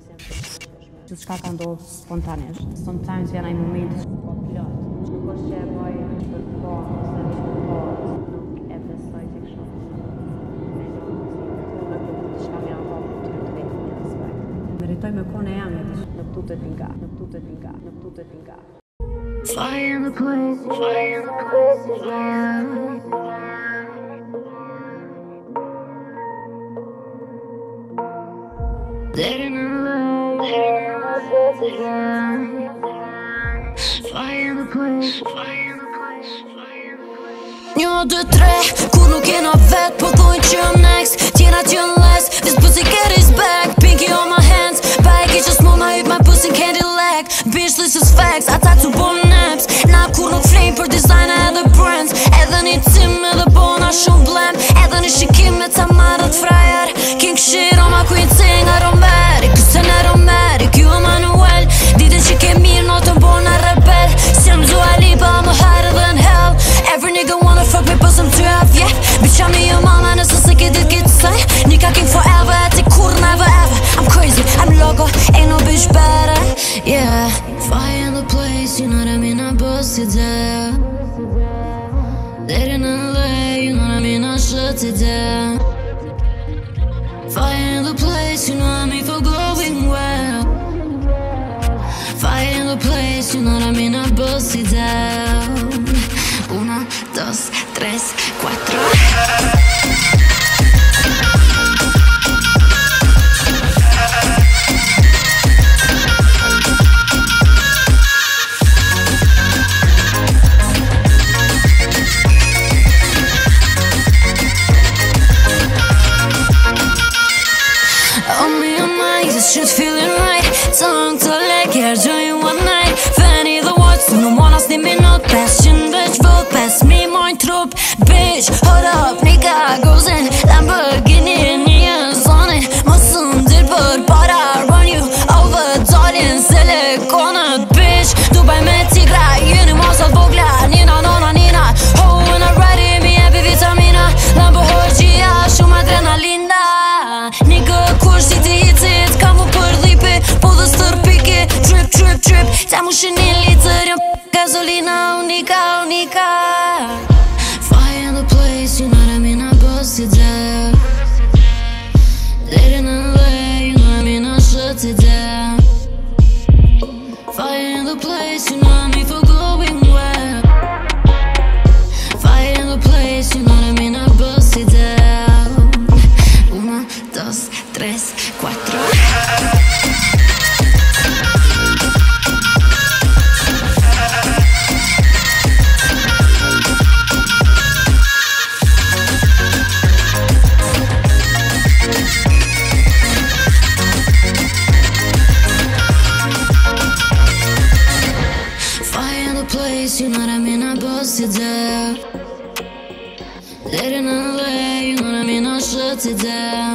Gjithçka ka ndodhur spontanisht. Sometimes janë ai momenti po plot. Nuk është që e bëj për po, ose nuk e besoj tek shumë. Meritoj me kone jam e në tutet nga. Fire in the place again. Dead in the light again. Fire in the place. 1, 2, 3, kur nuk jena vet, po thojnë që jam next. Tjena që jën less, this pussy cat is back. Pinky on my hands, back, it just move my hip, my pussy candy lag. Bitch, this is facts, ata të bon naps. Na kur nuk flejnë për designa edhe brands. Edhe një tim edhe bona shumë blem. Edhe një shikim me ta marrët frajer. King shit on my queen sing aromatic. Kësën aromatic, you Emanuel. Dite që ke mirë, notën bona rebel. Si jam Dua Lipa, I'm hotter than hell. Every nigga wanna fuck me, but some to have, yeah. Bitch, I'm your mama, nëse se ke dit get say. Nika king forever, ati kur never ever. I'm crazy, I'm logo, ain't no bitch better, yeah. Fire in the place, you know what I mean, I bust it down. Dead in LA, you know what I mean, I shut it down. Fire in the place, you know what I mean, for going well. Fire in the place, you know what I mean, I bust it down. 1, 2, 3, 4. Shit feeling right, tongue to leg, here join you one night. Fanny the words, nuk mona s'ni minut. 500 veç vëll, 5.000 mojnë trup. Bitch, hold up, nigga goes in Lamborghini, një zonin. Mosën dir për para, run you over, dalin silikonët. Bitch, Dubai me tigra, jeni mosat vogla. Nina, nona, nina, ho, when I'm ready, mi jepi vitamina. Lambo hoqia, shumë adrenalina. Nigga, kur si ti hitit, ka mu për dhipi, po dhe stërpiki. Drip, drip, drip, ta mu shë një litër, jam gasolina, unika. Fire in the place, you know what I mean, I bust it down. Dead in LA, you know what I mean, I shut it down. Fire in the place, you know what I mean, for going well. Fire in the place, you know what I mean, I bust it down. 1, 2, 3, 4. You know what I mean, I bust it down. Dead in LA, you know what I mean, I shut it down.